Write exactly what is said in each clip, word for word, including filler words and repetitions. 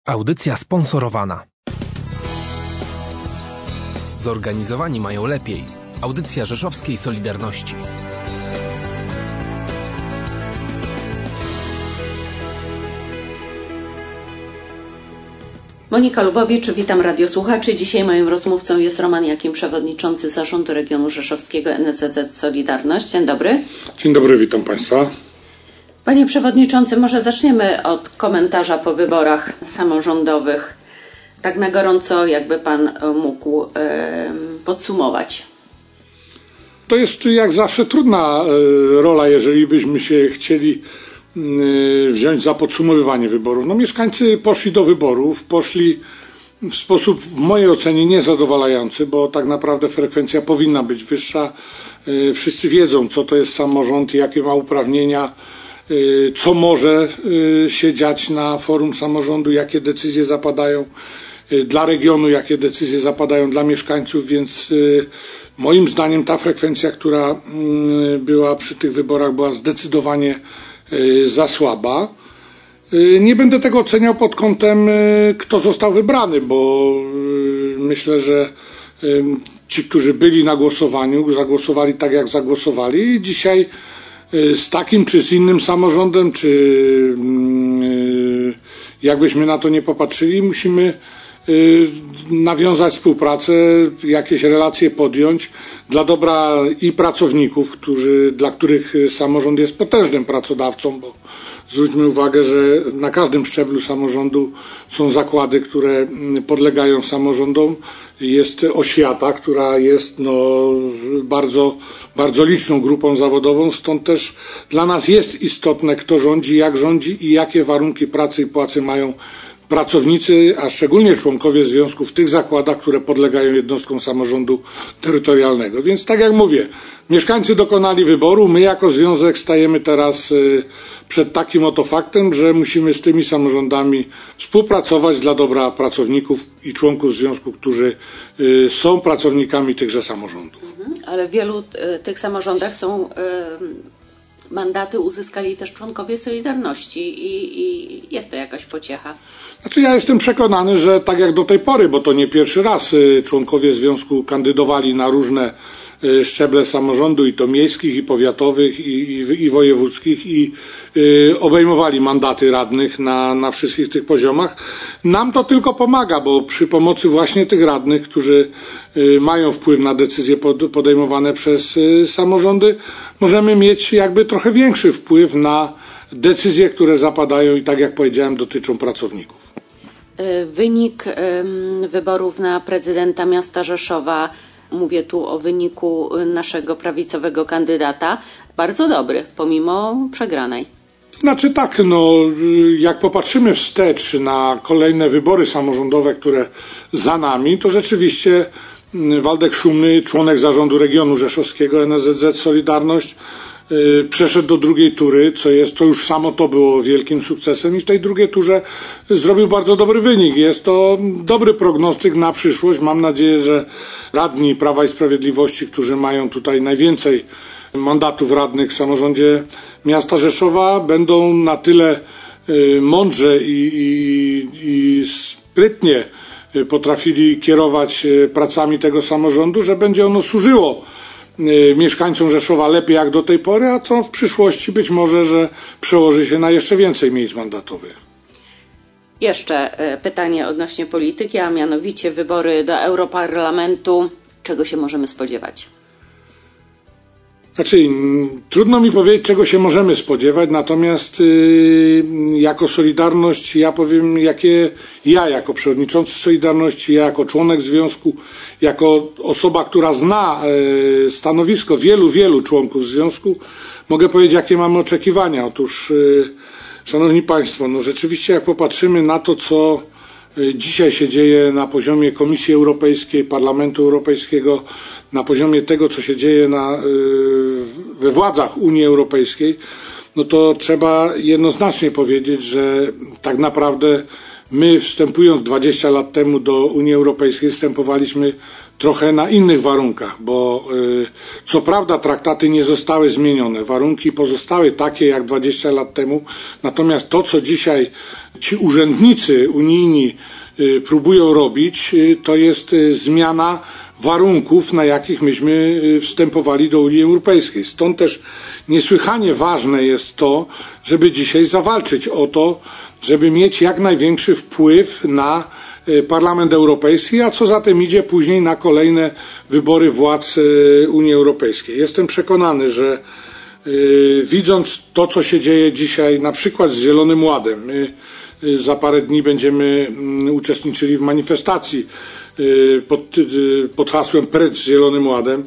Audycja sponsorowana. Zorganizowani mają lepiej. Audycja Rzeszowskiej Solidarności. Monika Lubowicz, witam radiosłuchaczy. Dzisiaj moim rozmówcą jest Roman Jakim, przewodniczący Zarządu Regionu Rzeszowskiego N S Z Z Solidarność. Dzień dobry. Dzień dobry, witam Państwa. Panie Przewodniczący, może zaczniemy od komentarza po wyborach samorządowych. Tak na gorąco, jakby Pan mógł e, podsumować. To jest jak zawsze trudna rola, jeżeli byśmy się chcieli wziąć za podsumowywanie wyborów. No, mieszkańcy poszli do wyborów, poszli w sposób w mojej ocenie niezadowalający, bo tak naprawdę frekwencja powinna być wyższa. Wszyscy wiedzą, co to jest samorząd, jakie ma uprawnienia, co może się dziać na forum samorządu, jakie decyzje zapadają dla regionu, jakie decyzje zapadają dla mieszkańców, więc moim zdaniem ta frekwencja, która była przy tych wyborach, była zdecydowanie za słaba. Nie będę tego oceniał pod kątem, kto został wybrany, bo myślę, że ci, którzy byli na głosowaniu, zagłosowali tak, jak zagłosowali i dzisiaj z takim czy z innym samorządem, czy jakbyśmy na to nie popatrzyli, musimy nawiązać współpracę, jakieś relacje podjąć dla dobra i pracowników, którzy, dla których samorząd jest potężnym pracodawcą, bo zwróćmy uwagę, że na każdym szczeblu samorządu są zakłady, które podlegają samorządom. Jest oświata, która jest no, bardzo, bardzo liczną grupą zawodową, stąd też dla nas jest istotne, kto rządzi, jak rządzi i jakie warunki pracy i płacy mają pracownicy, a szczególnie członkowie związków w tych zakładach, które podlegają jednostkom samorządu terytorialnego. Więc tak jak mówię, mieszkańcy dokonali wyboru, my jako związek stajemy teraz przed takim oto faktem, że musimy z tymi samorządami współpracować dla dobra pracowników i członków związku, którzy są pracownikami tychże samorządów. Ale w wielu tych samorządach są mandaty uzyskali też członkowie Solidarności i, i jest to jakaś pociecha. Znaczy ja jestem przekonany, że tak jak do tej pory, bo to nie pierwszy raz członkowie związku kandydowali na różne szczeble samorządu i to miejskich, i powiatowych, i, i, i wojewódzkich i y, obejmowali mandaty radnych na, na wszystkich tych poziomach. Nam to tylko pomaga, bo przy pomocy właśnie tych radnych, którzy y, mają wpływ na decyzje pod, podejmowane przez y, samorządy, możemy mieć jakby trochę większy wpływ na decyzje, które zapadają i tak jak powiedziałem, dotyczą pracowników. Wynik y, wyborów na prezydenta miasta Rzeszowa, mówię tu o wyniku naszego prawicowego kandydata, bardzo dobry, pomimo przegranej. Znaczy tak, no jak popatrzymy wstecz na kolejne wybory samorządowe, które za nami, to rzeczywiście Waldek Szumny, członek zarządu regionu rzeszowskiego N S Z Z Solidarność, yy, przeszedł do drugiej tury, co jest, to już samo to było wielkim sukcesem i w tej drugiej turze zrobił bardzo dobry wynik. Jest to dobry prognostyk na przyszłość. Mam nadzieję, że radni Prawa i Sprawiedliwości, którzy mają tutaj najwięcej mandatów radnych w samorządzie miasta Rzeszowa, będą na tyle yy, mądrze i, i, i sprytnie potrafili kierować pracami tego samorządu, że będzie ono służyło mieszkańcom Rzeszowa lepiej jak do tej pory, a co w przyszłości być może, że przełoży się na jeszcze więcej miejsc mandatowych. Jeszcze pytanie odnośnie polityki, a mianowicie wybory do Europarlamentu. Czego się możemy spodziewać? Znaczy, trudno mi powiedzieć, czego się możemy spodziewać, natomiast yy, jako Solidarność, ja powiem, jakie ja jako przewodniczący Solidarności, ja jako członek związku, jako osoba, która zna yy, stanowisko wielu, wielu członków związku, mogę powiedzieć, jakie mamy oczekiwania. Otóż, yy, Szanowni Państwo, no rzeczywiście jak popatrzymy na to, co dzisiaj się dzieje na poziomie Komisji Europejskiej, Parlamentu Europejskiego, na poziomie tego, co się dzieje na, we władzach Unii Europejskiej, no to trzeba jednoznacznie powiedzieć, że tak naprawdę My, wstępując dwadzieścia lat temu do Unii Europejskiej, wstępowaliśmy trochę na innych warunkach, bo y, co prawda traktaty nie zostały zmienione, warunki pozostały takie jak dwadzieścia lat temu, natomiast to, co dzisiaj ci urzędnicy unijni y, próbują robić, y, to jest y, zmiana warunków, na jakich myśmy wstępowali do Unii Europejskiej. Stąd też niesłychanie ważne jest to, żeby dzisiaj zawalczyć o to, żeby mieć jak największy wpływ na Parlament Europejski, a co za tym idzie później na kolejne wybory władz Unii Europejskiej. Jestem przekonany, że yy, widząc to, co się dzieje dzisiaj na przykład z Zielonym Ładem, my yy, za parę dni będziemy yy, uczestniczyli w manifestacji yy, pod, yy, pod hasłem Precz z Zielonym Ładem.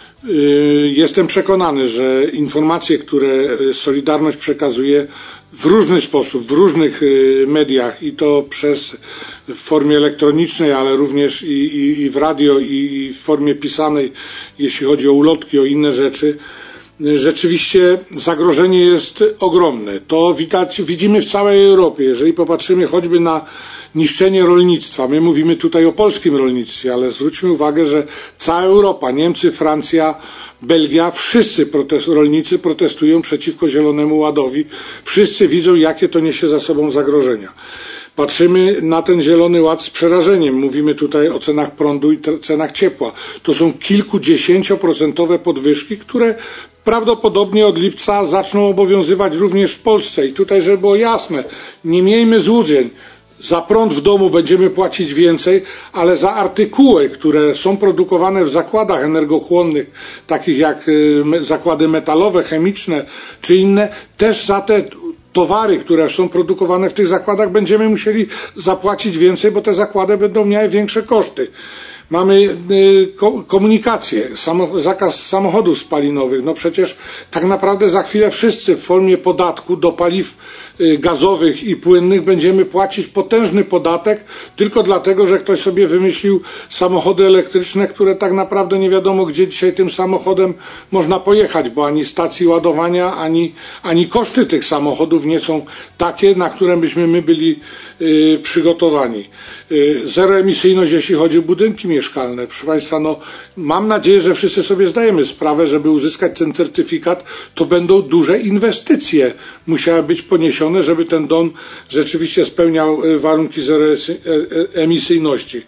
Jestem przekonany, że informacje, które Solidarność przekazuje w różny sposób, w różnych mediach i to przez w formie elektronicznej, ale również i, i, i w radio, i, i w formie pisanej, jeśli chodzi o ulotki, o inne rzeczy, rzeczywiście zagrożenie jest ogromne. To widać, widzimy w całej Europie. Jeżeli popatrzymy choćby na niszczenie rolnictwa, my mówimy tutaj o polskim rolnictwie, ale zwróćmy uwagę, że cała Europa, Niemcy, Francja, Belgia, wszyscy protest, rolnicy protestują przeciwko Zielonemu Ładowi. Wszyscy widzą, jakie to niesie za sobą zagrożenia. Patrzymy na ten Zielony Ład z przerażeniem. Mówimy tutaj o cenach prądu i cenach ciepła. To są kilkudziesięcioprocentowe podwyżki, które prawdopodobnie od lipca zaczną obowiązywać również w Polsce. I tutaj, żeby było jasne, nie miejmy złudzeń. Za prąd w domu będziemy płacić więcej, ale za artykuły, które są produkowane w zakładach energochłonnych, takich jak zakłady metalowe, chemiczne czy inne, też za te towary, które są produkowane w tych zakładach, będziemy musieli zapłacić więcej, bo te zakłady będą miały większe koszty. Mamy komunikację, zakaz samochodów spalinowych. No przecież tak naprawdę za chwilę wszyscy w formie podatku do paliw gazowych i płynnych będziemy płacić potężny podatek tylko dlatego, że ktoś sobie wymyślił samochody elektryczne, które tak naprawdę nie wiadomo, gdzie dzisiaj tym samochodem można pojechać, bo ani stacji ładowania, ani, ani koszty tych samochodów nie są takie, na które byśmy my byli y, przygotowani. Y, zeroemisyjność, jeśli chodzi o budynki mieszkalne. Proszę Państwa, no, mam nadzieję, że wszyscy sobie zdajemy sprawę, żeby uzyskać ten certyfikat, to będą duże inwestycje musiały być poniesione, żeby ten dom rzeczywiście spełniał warunki zeroemisyjności.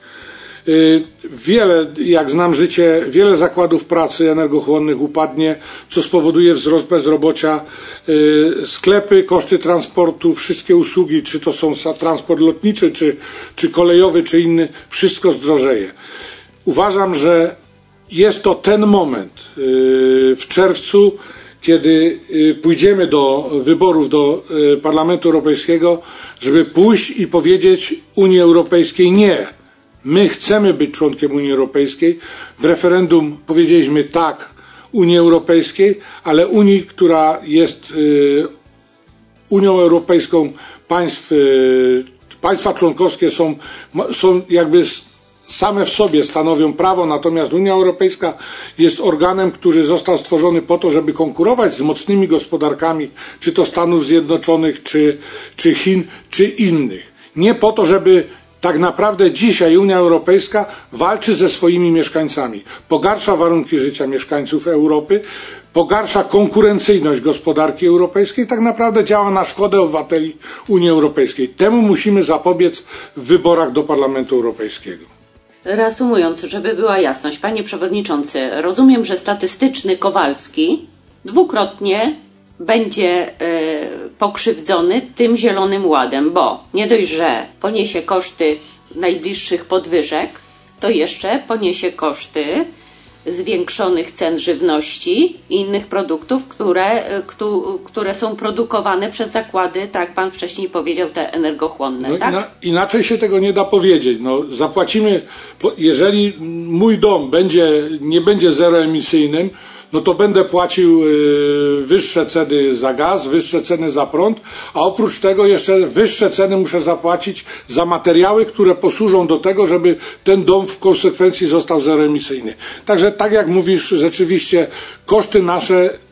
Wiele, jak znam życie, wiele zakładów pracy energochłonnych upadnie, co spowoduje wzrost bezrobocia. Sklepy, koszty transportu, wszystkie usługi, czy to są transport lotniczy, czy, czy kolejowy, czy inny, wszystko zdrożeje. Uważam, że jest to ten moment w czerwcu, kiedy pójdziemy do wyborów do Parlamentu Europejskiego, żeby pójść i powiedzieć Unii Europejskiej nie. My chcemy być członkiem Unii Europejskiej. W referendum powiedzieliśmy tak Unii Europejskiej, ale Unii, która jest Unią Europejską państw, państwa członkowskie są, są jakby same w sobie stanowią prawo, natomiast Unia Europejska jest organem, który został stworzony po to, żeby konkurować z mocnymi gospodarkami, czy to Stanów Zjednoczonych, czy, czy Chin, czy innych. Nie po to, żeby tak naprawdę dzisiaj Unia Europejska walczy ze swoimi mieszkańcami. Pogarsza warunki życia mieszkańców Europy, pogarsza konkurencyjność gospodarki europejskiej, tak naprawdę działa na szkodę obywateli Unii Europejskiej. Temu musimy zapobiec w wyborach do Parlamentu Europejskiego. Reasumując, żeby była jasność, panie przewodniczący, rozumiem, że statystyczny Kowalski dwukrotnie będzie y, pokrzywdzony tym Zielonym Ładem, bo nie dość, że poniesie koszty najbliższych podwyżek, to jeszcze poniesie koszty zwiększonych cen żywności i innych produktów, które, ktu, które są produkowane przez zakłady, tak jak pan wcześniej powiedział, te energochłonne. No tak? ina, inaczej się tego nie da powiedzieć. No, zapłacimy, jeżeli mój dom będzie, nie będzie zeroemisyjnym, no to będę płacił y, wyższe ceny za gaz, wyższe ceny za prąd, a oprócz tego jeszcze wyższe ceny muszę zapłacić za materiały, które posłużą do tego, żeby ten dom w konsekwencji został zeroemisyjny. Także tak jak mówisz, rzeczywiście koszty nasze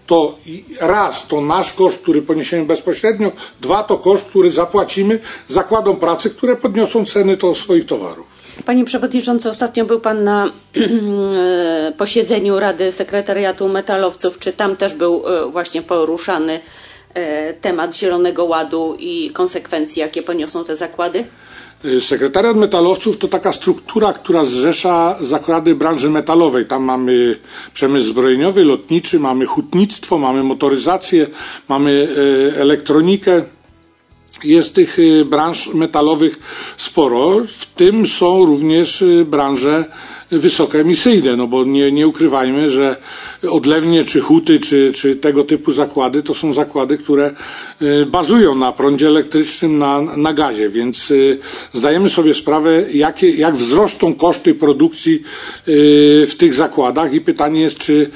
to raz, to nasz koszt, który poniesiemy bezpośrednio, dwa, to koszt, który zapłacimy zakładom pracy, które podniosą ceny to swoich towarów. Panie Przewodniczący, ostatnio był Pan na posiedzeniu Rady Sekretariatu Metalowców. Czy tam też był właśnie poruszany temat Zielonego Ładu i konsekwencji, jakie poniosą te zakłady? Sekretariat Metalowców to taka struktura, która zrzesza zakłady branży metalowej. Tam mamy przemysł zbrojeniowy, lotniczy, mamy hutnictwo, mamy motoryzację, mamy elektronikę. Jest tych branż metalowych sporo, w tym są również branże wysokoemisyjne, no bo nie, nie ukrywajmy, że odlewnie, czy huty, czy, czy tego typu zakłady to są zakłady, które bazują na prądzie elektrycznym, na, na gazie, więc zdajemy sobie sprawę, jakie, jak wzrosną koszty produkcji w tych zakładach i pytanie jest, czy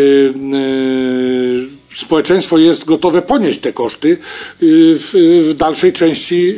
społeczeństwo jest gotowe ponieść te koszty w, w dalszej części,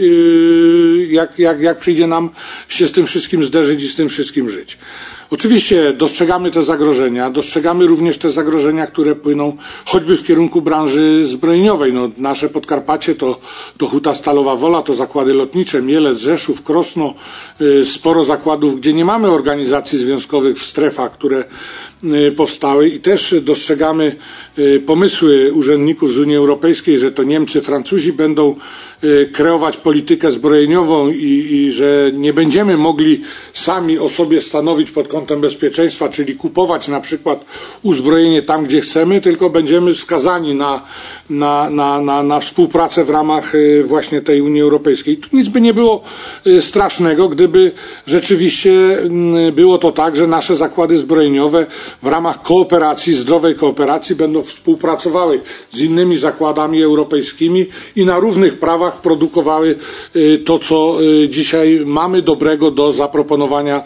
jak, jak, jak przyjdzie nam się z tym wszystkim zderzyć i z tym wszystkim żyć. Oczywiście dostrzegamy te zagrożenia, dostrzegamy również te zagrożenia, które płyną choćby w kierunku branży zbrojeniowej. No, nasze Podkarpacie to, to Huta Stalowa Wola, to zakłady lotnicze, Mielec, Rzeszów, Krosno, sporo zakładów, gdzie nie mamy organizacji związkowych w strefach, które powstały i też dostrzegamy pomysły urzędników z Unii Europejskiej, że to Niemcy, Francuzi będą kreować politykę zbrojeniową i, i że nie będziemy mogli sami o sobie stanowić pod kątem bezpieczeństwa, czyli kupować na przykład uzbrojenie tam, gdzie chcemy, tylko będziemy skazani na, na, na, na, na współpracę w ramach właśnie tej Unii Europejskiej. Tu nic by nie było strasznego, gdyby rzeczywiście było to tak, że nasze zakłady zbrojeniowe w ramach kooperacji, zdrowej kooperacji będą współpracowały z innymi zakładami europejskimi i na równych prawach produkowały to, co dzisiaj mamy dobrego do zaproponowania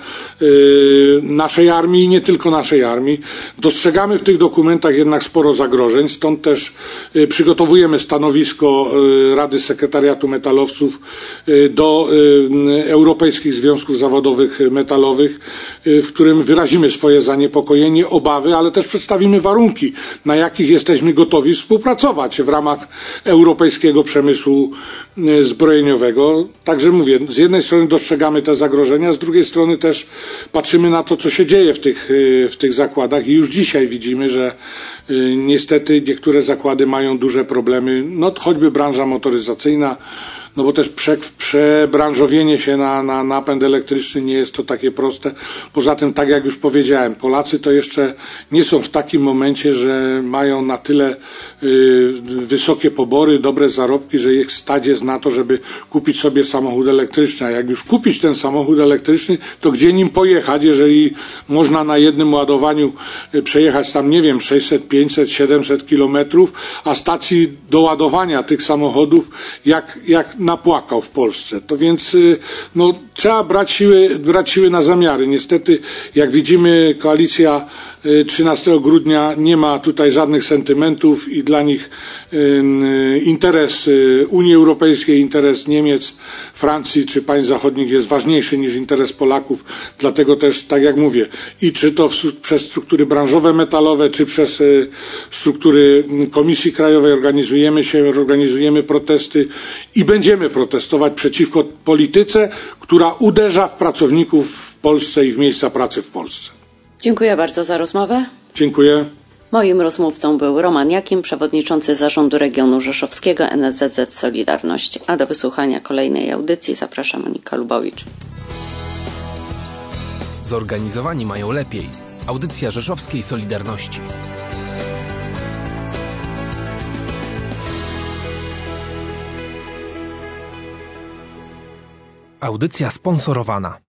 naszej armii i nie tylko naszej armii. Dostrzegamy w tych dokumentach jednak sporo zagrożeń, stąd też przygotowujemy stanowisko Rady Sekretariatu Metalowców do Europejskich Związków Zawodowych Metalowych, w którym wyrazimy swoje zaniepokojenie, obawy, ale też przedstawimy warunki, na jakich jesteśmy gotowi współpracować w ramach europejskiego przemysłu zbrojeniowego. Także mówię, z jednej strony dostrzegamy te zagrożenia, z drugiej strony też patrzymy na to, co się dzieje w tych, w tych zakładach i już dzisiaj widzimy, że niestety niektóre zakłady mają duże problemy, no choćby branża motoryzacyjna, no bo też prze, przebranżowienie się na, na napęd elektryczny nie jest to takie proste. Poza tym, tak jak już powiedziałem, Polacy to jeszcze nie są w takim momencie, że mają na tyle y, wysokie pobory, dobre zarobki, że ich stać jest na to, żeby kupić sobie samochód elektryczny. A jak już kupić ten samochód elektryczny, to gdzie nim pojechać, jeżeli można na jednym ładowaniu przejechać tam, nie wiem, sześćset, pięćset, siedemset kilometrów, a stacji do ładowania tych samochodów jak, jak napłakał w Polsce. To więc no, trzeba brać siły, brać siły na zamiary. Niestety, jak widzimy, koalicja trzynastego grudnia nie ma tutaj żadnych sentymentów i dla nich interes Unii Europejskiej, interes Niemiec, Francji czy państw zachodnich jest ważniejszy niż interes Polaków. Dlatego też, tak jak mówię, i czy to przez struktury branżowe metalowe, czy przez struktury Komisji Krajowej organizujemy się, organizujemy protesty i będziemy protestować przeciwko polityce, która uderza w pracowników w Polsce i w miejsca pracy w Polsce. Dziękuję bardzo za rozmowę. Dziękuję. Moim rozmówcą był Roman Jakim, przewodniczący Zarządu Regionu Rzeszowskiego N S Z Z Solidarność. A do wysłuchania kolejnej audycji zapraszam Monika Lubowicz. Zorganizowani mają lepiej. Audycja Rzeszowskiej Solidarności. Audycja sponsorowana.